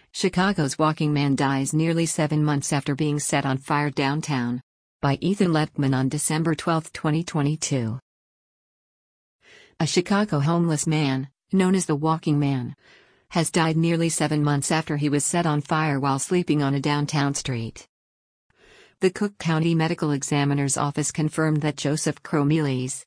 Chicago's walking man dies nearly 7 months after being set on fire downtown. By Ethan Lettman on December 12, 2022. A Chicago homeless man, known as the Walking Man, has died nearly 7 months after he was set on fire while sleeping on a downtown street. The Cook County Medical Examiner's Office confirmed that Joseph Cromeles,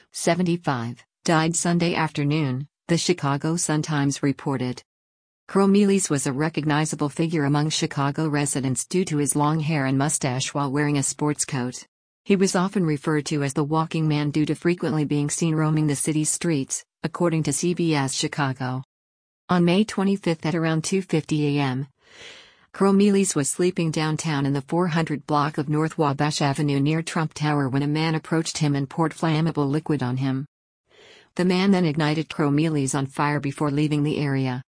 75, died Sunday afternoon, the Chicago Sun-Times reported. Cromeles was a recognizable figure among Chicago residents due to his long hair and mustache while wearing a sports coat. He was often referred to as the Walking Man due to frequently being seen roaming the city's streets, according to CBS Chicago. On May 25 at around 2:50 a.m., Cromeles was sleeping downtown in the 400 block of North Wabash Avenue near Trump Tower when a man approached him and poured flammable liquid on him. The man then ignited Cromeles on fire before leaving the area.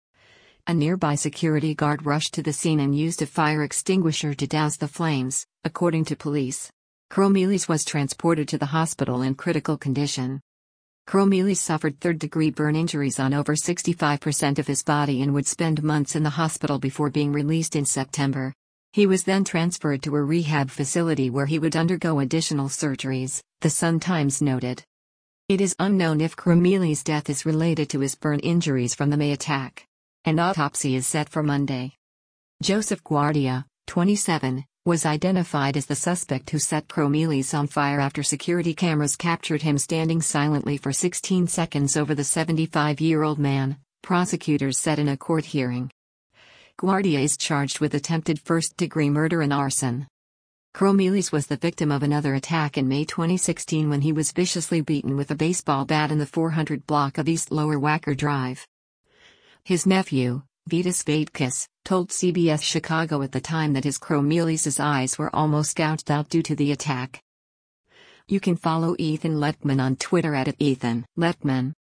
A nearby security guard rushed to the scene and used a fire extinguisher to douse the flames, according to police. Cromeles was transported to the hospital in critical condition. Cromeles suffered third-degree burn injuries on over 65% of his body and would spend months in the hospital before being released in September. He was then transferred to a rehab facility where he would undergo additional surgeries, the Sun-Times noted. It is unknown if Cromeles' death is related to his burn injuries from the May attack. An autopsy is set for Monday. Joseph Guardia, 27, was identified as the suspect who set Cromeles on fire after security cameras captured him standing silently for 16 seconds over the 75-year-old man, prosecutors said in a court hearing. Guardia is charged with attempted first-degree murder and arson. Cromeles was the victim of another attack in May 2016 when he was viciously beaten with a baseball bat in the 400 block of East Lower Wacker Drive. His nephew, Vitas Vaitkus, told CBS Chicago at the time that his Cromeles' eyes were almost gouged out due to the attack. You can follow Ethan Lettman on Twitter at @EthanLettman.